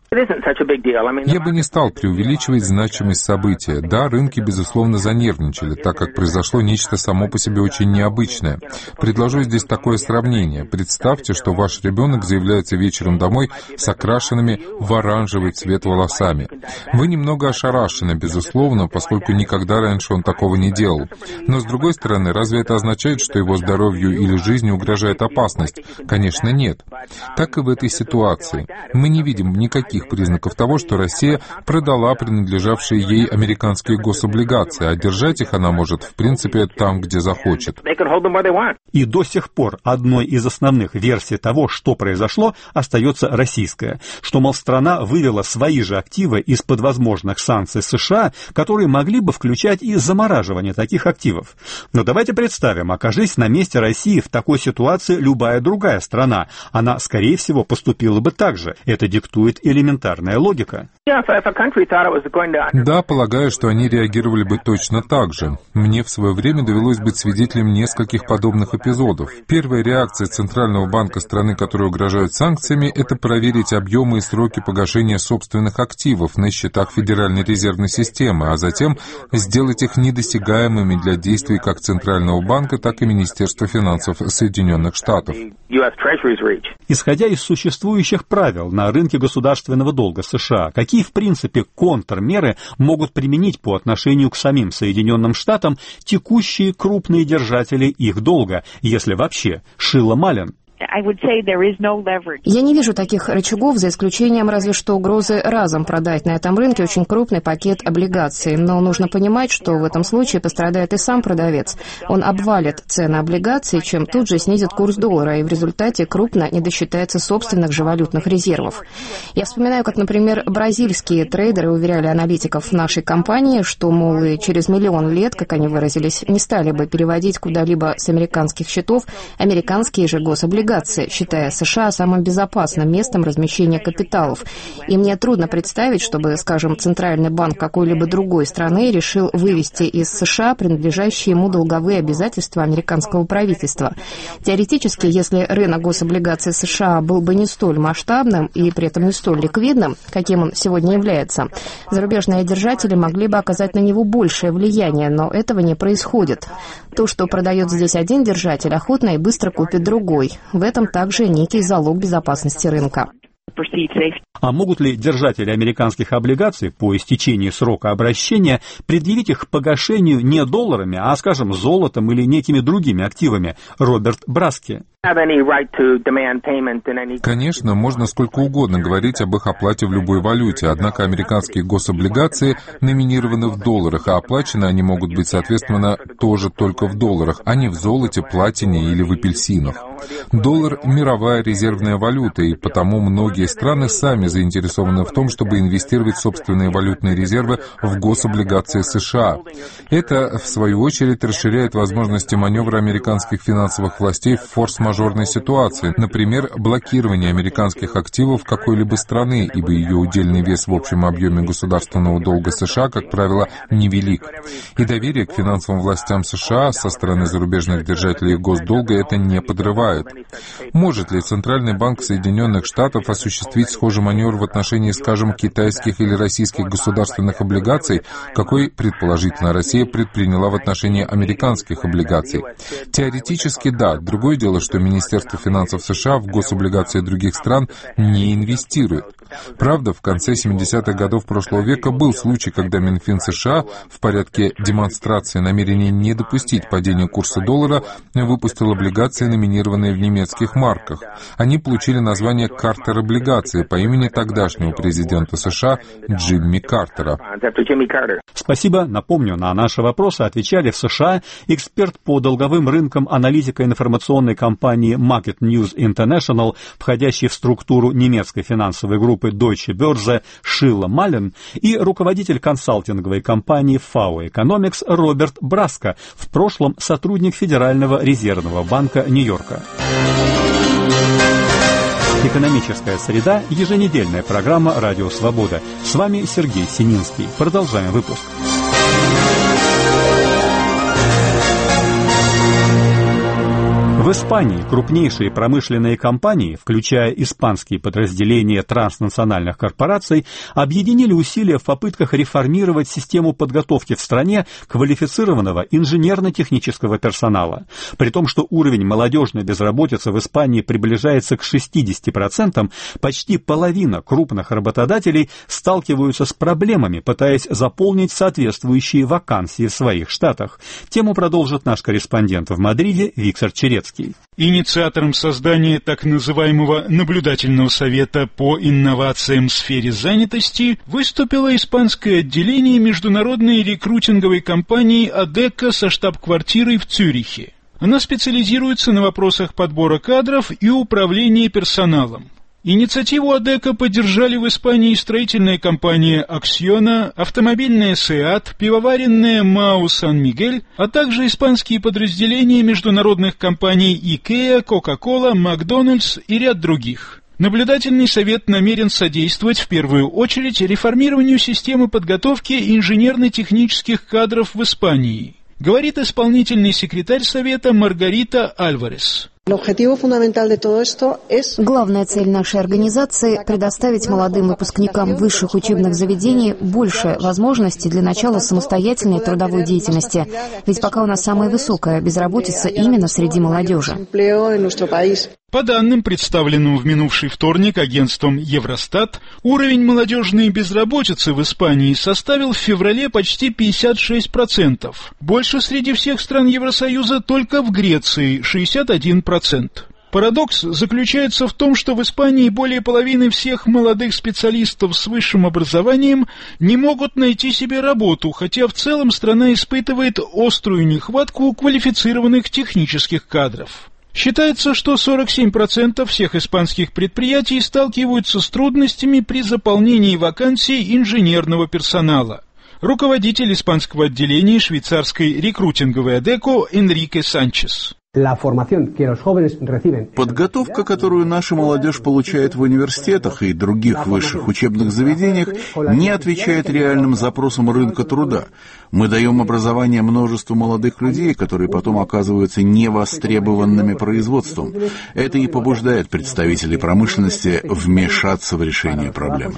Я бы не стал преувеличивать значимость события. Да, рынки, безусловно, занервничали, так как произошло нечто само по себе очень необычное. Предложу здесь такое сравнение. Представьте, что ваш ребенок заявляется вечером домой с окрашенными в оранжевый цвет волосами. Вы немного ошарашены, безусловно, поскольку никогда раньше он такого не делал. Но, с другой стороны, разве это означает, что его здоровью или жизни угрожает опасность? Конечно, нет. Так и в этой ситуации. Мы не видим никаких признаков того, что Россия продала принадлежавшие ей американские гособлигации, а держать их она может, в принципе, там, где захочет. И до сих пор одной из основных версий того, что произошло, остается российская. Что, мол, страна вывела свои же активы из-под возможных санкций США, которые могли бы включать и замораживание таких активов. Но давайте представим, окажись на месте России в такой ситуации любая другая страна. Она, скорее всего, поступила бы так же. Это диктует элементарная логика. Да, полагаю, что они реагировали бы точно так же. Мне в свое время довелось быть свидетелем нескольких подобных эпизодов. Первая реакция Центрального банка страны, которой угрожают санкциями, это проверить объемы и сроки погашения собственных активов на счетах Федеральной резервной системы, а затем сделать их недосягаемыми для действий как Центрального банка, так и Министерства финансов Соединенных Штатов. Исходя из существующих правил на рынке государственного долга США, какие, в принципе, контрмеры могут применить по отношению к самим Соединенным Штатам текущие крупные держатели их долга, если вообще шило мален? Я не вижу таких рычагов, за исключением разве что угрозы разом продать на этом рынке очень крупный пакет облигаций. Но нужно понимать, что в этом случае пострадает и сам продавец. Он обвалит цены облигаций, чем тут же снизит курс доллара, и в результате крупно не досчитается собственных же валютных резервов. Я вспоминаю, как, например, бразильские трейдеры уверяли аналитиков нашей компании, что, мол, и через миллион лет, как они выразились, не стали бы переводить куда-либо с американских счетов американские же гособлигации, считая США самым безопасным местом размещения капиталов. И мне трудно представить, чтобы, скажем, Центральный банк какой-либо другой страны решил вывести из США принадлежащие ему долговые обязательства американского правительства. Теоретически, если рынок гособлигаций США был бы не столь масштабным и при этом не столь ликвидным, каким он сегодня является, зарубежные держатели могли бы оказать на него большее влияние, но этого не происходит. То, что продает здесь один держатель, охотно и быстро купит другой. В этом также некий залог безопасности рынка. А могут ли держатели американских облигаций по истечении срока обращения предъявить их к погашению не долларами, а, скажем, золотом или некими другими активами? Роберт Браско. Конечно, можно сколько угодно говорить об их оплате в любой валюте, однако американские гособлигации номинированы в долларах, а оплачены они могут быть, соответственно, тоже только в долларах, а не в золоте, платине или в апельсинах. Доллар – мировая резервная валюта, и потому многие страны сами заинтересованы в том, чтобы инвестировать собственные валютные резервы в гособлигации США. Это, в свою очередь, расширяет возможности маневра американских финансовых властей в форс-мажорных форс-мажорной ситуации, например, блокирование американских активов какой-либо страны, ибо ее удельный вес в общем объеме государственного долга США, как правило, невелик. И доверие к финансовым властям США со стороны зарубежных держателей госдолга это не подрывает. Может ли Центральный банк Соединенных Штатов осуществить схожий маневр в отношении, скажем, китайских или российских государственных облигаций, какой, предположительно, Россия предприняла в отношении американских облигаций? Теоретически да. Другое дело, что Министерство финансов США в гособлигации других стран не инвестирует. Правда, в конце семидесятых годов прошлого века был случай, когда Минфин США в порядке демонстрации намерения не допустить падения курса доллара выпустил облигации, номинированные в немецких марках. Они получили название «Картер-облигации» по имени тогдашнего президента США Джимми Картера. Спасибо. Напомню, на наши вопросы отвечали в США эксперт по долговым рынкам, аналитика информационной компании Market News International, входящей в структуру немецкой финансовой группы Deutsche Börse Шилла Мален, и руководитель консалтинговой компании фау Economics Роберт Браско, в прошлом сотрудник Федерального резервного банка Нью-Йорка. Экономическая среда – еженедельная программа «Радио Свобода». С вами Сергей Сининский. Продолжаем выпуск. В Испании крупнейшие промышленные компании, включая испанские подразделения транснациональных корпораций, объединили усилия в попытках реформировать систему подготовки в стране квалифицированного инженерно-технического персонала. При том, что уровень молодежной безработицы в Испании приближается к шестидесяти процентам, почти половина крупных работодателей сталкиваются с проблемами, пытаясь заполнить соответствующие вакансии в своих штатах. Тему продолжит наш корреспондент в Мадриде Виктор Черецкий. Инициатором создания так называемого наблюдательного совета по инновациям в сфере занятости выступило испанское отделение международной рекрутинговой компании «Адеко» со штаб-квартирой в Цюрихе. Она специализируется на вопросах подбора кадров и управления персоналом. Инициативу «Адеко» поддержали в Испании строительная компания «Аксиона», автомобильная «Сеат», пивоваренная «Мау Сан-Мигель», а также испанские подразделения международных компаний «Икеа», «Кока-кола», «Макдональдс» и ряд других. Наблюдательный совет намерен содействовать в первую очередь реформированию системы подготовки инженерно-технических кадров в Испании, говорит исполнительный секретарь совета Маргарита Альварес. Главная цель нашей организации – предоставить молодым выпускникам высших учебных заведений больше возможностей для начала самостоятельной трудовой деятельности. Ведь пока у нас самая высокая безработица именно среди молодежи. По данным, представленным в минувший вторник агентством Евростат, уровень молодежной безработицы в Испании составил в феврале почти пятьдесят шесть процентов. Больше среди всех стран Евросоюза только в Греции – шестьдесят один процент. Парадокс заключается в том, что в Испании более половины всех молодых специалистов с высшим образованием не могут найти себе работу, хотя в целом страна испытывает острую нехватку квалифицированных технических кадров. Считается, что сорок семь процентов всех испанских предприятий сталкиваются с трудностями при заполнении вакансий инженерного персонала. Руководитель испанского отделения швейцарской рекрутинговой «Адеко» Энрике Санчес. Подготовка, которую наша молодежь получает в университетах и других высших учебных заведениях, не отвечает реальным запросам рынка труда. Мы даем образование множеству молодых людей, которые потом оказываются невостребованными производством. Это и побуждает представителей промышленности вмешаться в решение проблемы.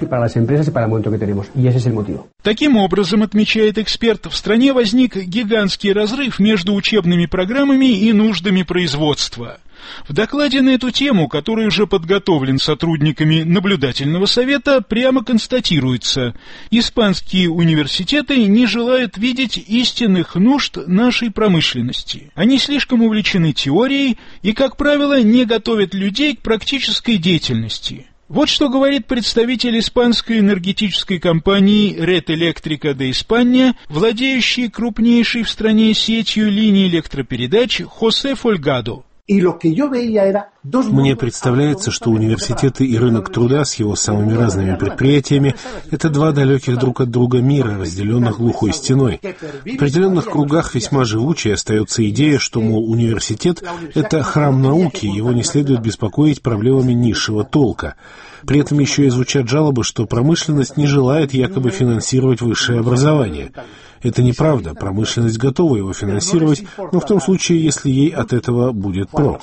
Таким образом, отмечает эксперт, в стране возник гигантский разрыв между учебными программами и нуждами производства. В докладе на эту тему, который уже подготовлен сотрудниками наблюдательного совета, прямо констатируется: испанские университеты не желают видеть истинных нужд нашей промышленности. Они слишком увлечены теорией и, как правило, не готовят людей к практической деятельности. Вот что говорит представитель испанской энергетической компании Red Eléctrica de España, владеющий крупнейшей в стране сетью линий электропередач, Хосе Фольгадо. Мне представляется, что университеты и рынок труда с его самыми разными предприятиями – это два далеких друг от друга мира, разделенных глухой стеной. В определенных кругах весьма живучей остается идея, что, мол, университет – это храм науки, его не следует беспокоить проблемами низшего толка. При этом еще и звучат жалобы, что промышленность не желает якобы финансировать высшее образование. Это неправда, промышленность готова его финансировать, но в том случае, если ей от этого будет прок.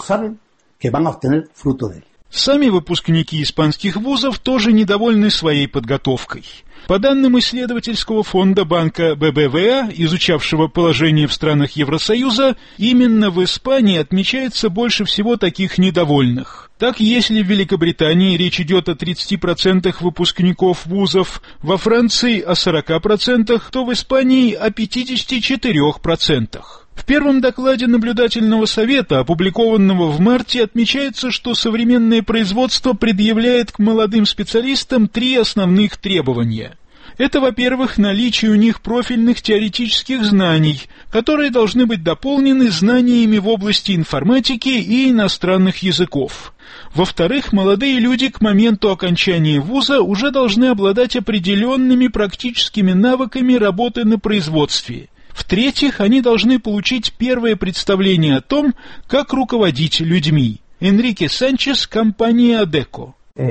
Сами выпускники испанских вузов тоже недовольны своей подготовкой. По данным исследовательского фонда банка бэ бэ вэ а, изучавшего положение в странах Евросоюза, именно в Испании отмечается больше всего таких недовольных. Так, если в Великобритании речь идет о тридцати процентах выпускников вузов, во Франции о сорока процентах, то в Испании о пятидесяти четырёх процентах. В первом докладе наблюдательного совета, опубликованного в марте, отмечается, что современное производство предъявляет к молодым специалистам три основных требования. Это, во-первых, наличие у них профильных теоретических знаний, которые должны быть дополнены знаниями в области информатики и иностранных языков. Во-вторых, молодые люди к моменту окончания вуза уже должны обладать определенными практическими навыками работы на производстве. В-третьих, они должны получить первое представление о том, как руководить людьми. Энрике Санчес, компания Адеко.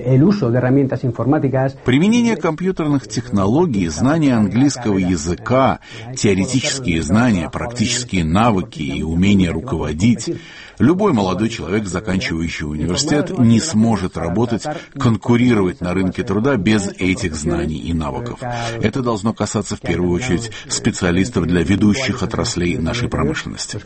Применение компьютерных технологий, знание английского языка, теоретические знания, практические навыки и умение руководить. Любой молодой человек, заканчивающий университет, не сможет работать, конкурировать на рынке труда без этих знаний и навыков. Это должно касаться в первую очередь специалистов для ведущих отраслей нашей промышленности.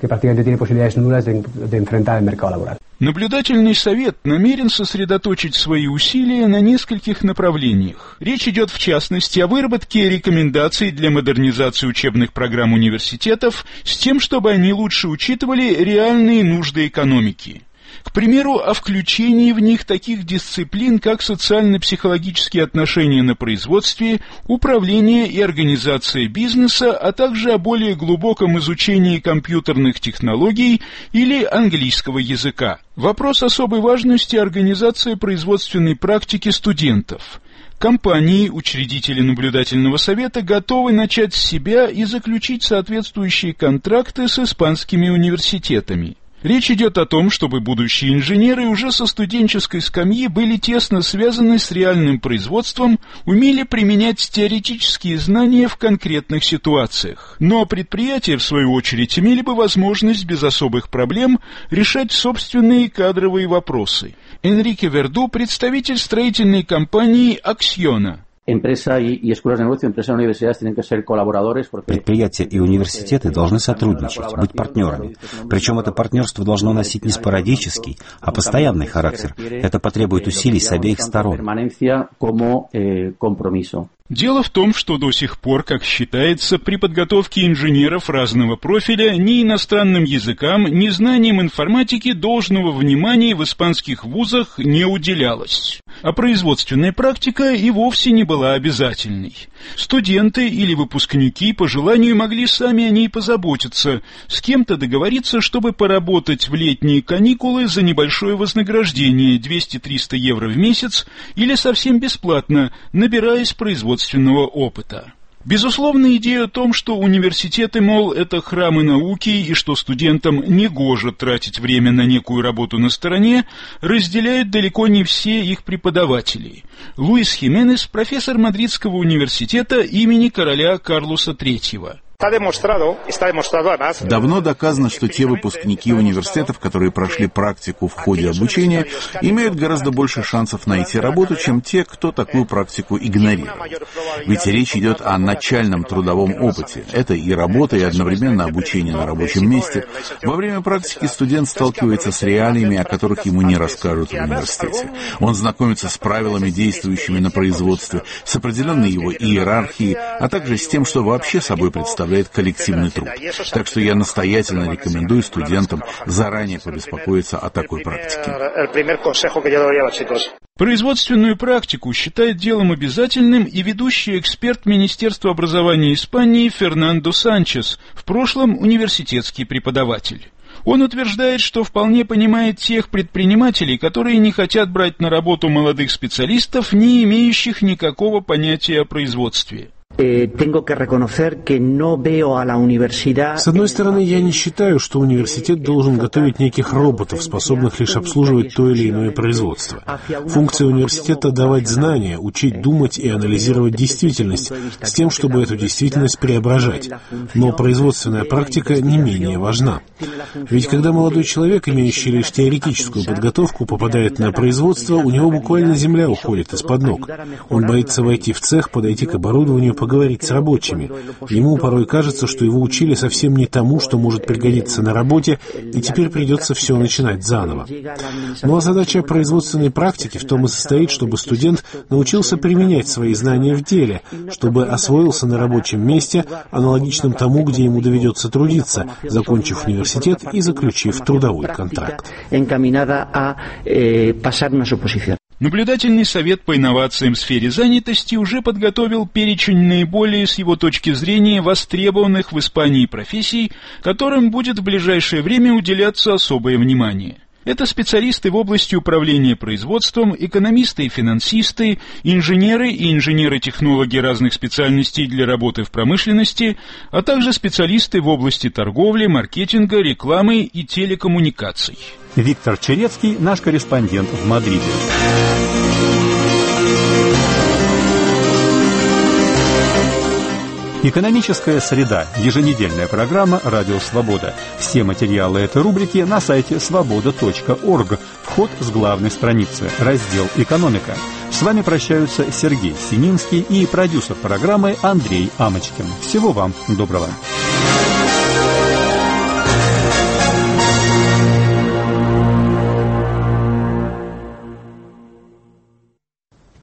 Наблюдательный совет намерен сосредоточить свои усилия на нескольких направлениях. Речь идет в частности о выработке рекомендаций для модернизации учебных программ университетов с тем, чтобы они лучше учитывали реальные нужды экономики. К примеру, о включении в них таких дисциплин, как социально-психологические отношения на производстве, управление и организация бизнеса, а также о более глубоком изучении компьютерных технологий или английского языка. Вопрос особой важности – организация производственной практики студентов. Компании, учредители наблюдательного совета, готовы начать с себя и заключить соответствующие контракты с испанскими университетами. Речь идет о том, чтобы будущие инженеры уже со студенческой скамьи были тесно связаны с реальным производством, умели применять теоретические знания в конкретных ситуациях. Но предприятия, в свою очередь, имели бы возможность без особых проблем решать собственные кадровые вопросы. Энрике Верду, представитель строительной компании «Аксиона». Предприятия и университеты должны сотрудничать, быть партнерами. Причем это партнерство должно носить не спорадический, а постоянный характер. Это потребует усилий с обеих сторон. Дело в том, что до сих пор, как считается, при подготовке инженеров разного профиля ни иностранным языкам, ни знаниям информатики должного внимания в испанских вузах не уделялось. А производственная практика и вовсе не была обязательной. Студенты или выпускники по желанию могли сами о ней позаботиться, с кем-то договориться, чтобы поработать в летние каникулы за небольшое вознаграждение двести-триста евро в месяц или совсем бесплатно, набираясь производственного опыта. Безусловно, идея о том, что университеты, мол, это храмы науки и что студентам негоже тратить время на некую работу на стороне, разделяют далеко не все их преподаватели. Луис Хименес, профессор Мадридского университета имени короля Карлоса третьего. Давно доказано, что те выпускники университетов, которые прошли практику в ходе обучения, имеют гораздо больше шансов найти работу, чем те, кто такую практику игнорирует. Ведь речь идет о начальном трудовом опыте. Это и работа, и одновременно обучение на рабочем месте. Во время практики студент сталкивается с реалиями, о которых ему не расскажут в университете. Он знакомится с правилами, действующими на производстве, с определенной его иерархией, а также с тем, что вообще собой представляет коллективный труд. Так что я настоятельно рекомендую студентам заранее побеспокоиться о такой практике. Производственную практику считает делом обязательным и ведущий эксперт Министерства образования Испании Фернандо Санчес, в прошлом университетский преподаватель. Он утверждает, что вполне понимает тех предпринимателей, которые не хотят брать на работу молодых специалистов, не имеющих никакого понятия о производстве. С одной стороны, я не считаю, что университет должен готовить неких роботов, способных лишь обслуживать то или иное производство. Функция университета — давать знания, учить думать и анализировать действительность, с тем, чтобы эту действительность преображать. Но производственная практика не менее важна. Ведь когда молодой человек, имеющий лишь теоретическую подготовку, попадает на производство, у него буквально земля уходит из-под ног. Он боится войти в цех, подойти к оборудованию, поговорить с рабочими. Ему порой кажется, что его учили совсем не тому, что может пригодиться на работе, и теперь придется все начинать заново. Ну а задача производственной практики в том и состоит, чтобы студент научился применять свои знания в деле, чтобы освоился на рабочем месте, аналогичном тому, где ему доведется трудиться, закончив университет и заключив трудовой контракт. Наблюдательный совет по инновациям в сфере занятости уже подготовил перечень наиболее, с его точки зрения, востребованных в Испании профессий, которым будет в ближайшее время уделяться особое внимание. Это специалисты в области управления производством, экономисты и финансисты, инженеры и инженеры-технологи разных специальностей для работы в промышленности, а также специалисты в области торговли, маркетинга, рекламы и телекоммуникаций. Виктор Черецкий, наш корреспондент в Мадриде. Экономическая среда. Еженедельная программа «Радио Свобода». Все материалы этой рубрики на сайте свобода точка орг. Вход с главной страницы. Раздел «Экономика». С вами прощаются Сергей Сининский и продюсер программы Андрей Амочкин. Всего вам доброго.